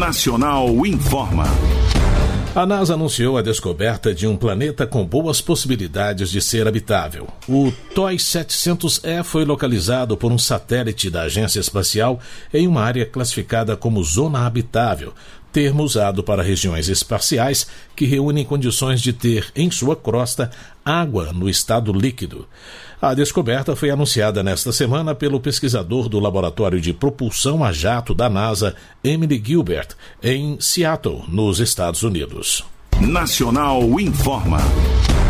Nacional informa. A NASA anunciou a descoberta de um planeta com boas possibilidades de ser habitável. O TOI 700E foi localizado por um satélite da Agência Espacial em uma área classificada como Zona Habitável, termo usado para regiões espaciais que reúnem condições de ter em sua crosta água no estado líquido. A descoberta foi anunciada nesta semana pelo pesquisador do Laboratório de Propulsão a Jato da NASA, Emily Gilbert, em Seattle, nos Estados Unidos. Nacional informa.